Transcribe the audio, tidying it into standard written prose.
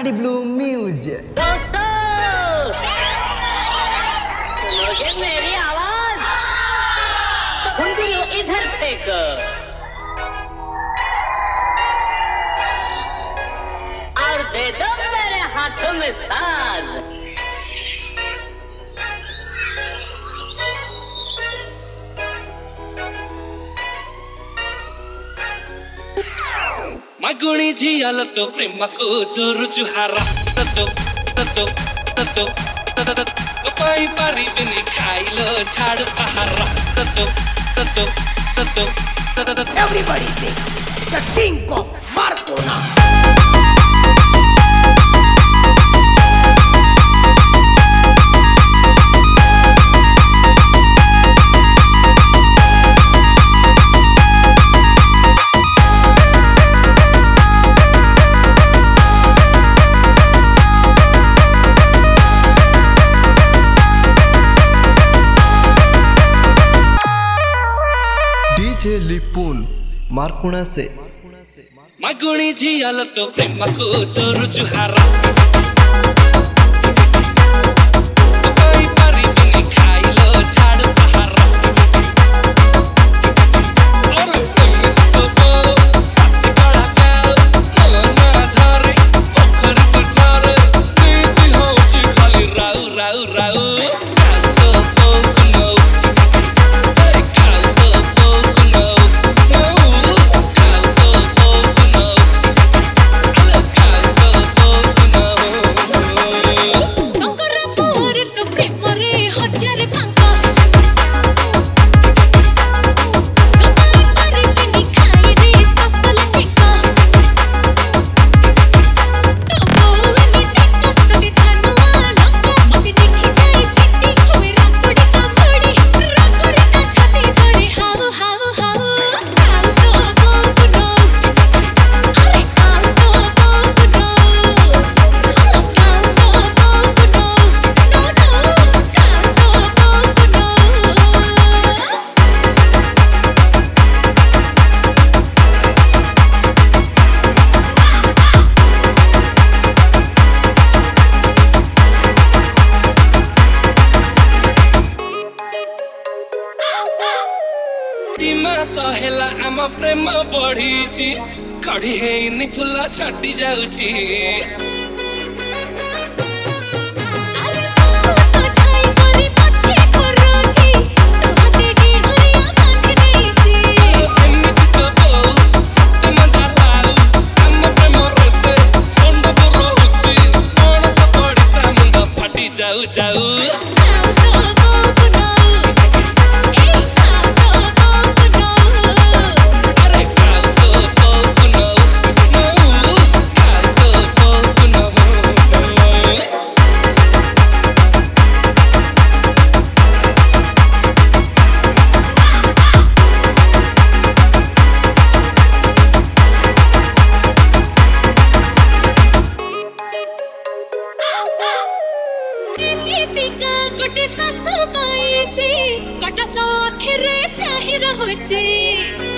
Ashadhi blue muse. सुनोगे मेरी आवाज? घुंघरू इधर फेंको और दे दो मेरे हाथों में साज। मगुणी झियाल तो प्रेम को दूर जुहारा ततो ततो ततो ततो पाई पारी बिनी खाइलो झाड़ पहारा ततो ततो ततो ततो। Everybody sing the king of Marcona. DJ लिपुन मारकुणा से। मगुणी झियाल तो प्रेम को दूर जुहारा पाई पारी बिनी खाइलो झाड़ पहारा और तो साथी गला गाल मना धरे पोखर कुठार नीति होची खाली राउ राउ राउ। सहेला आम प्रेम बढ़ी कड़ी है फुल छाटी जाऊची। जाऊ जाऊ गोटे सासु पाई कटा सो आखिरे चाहि रहुची।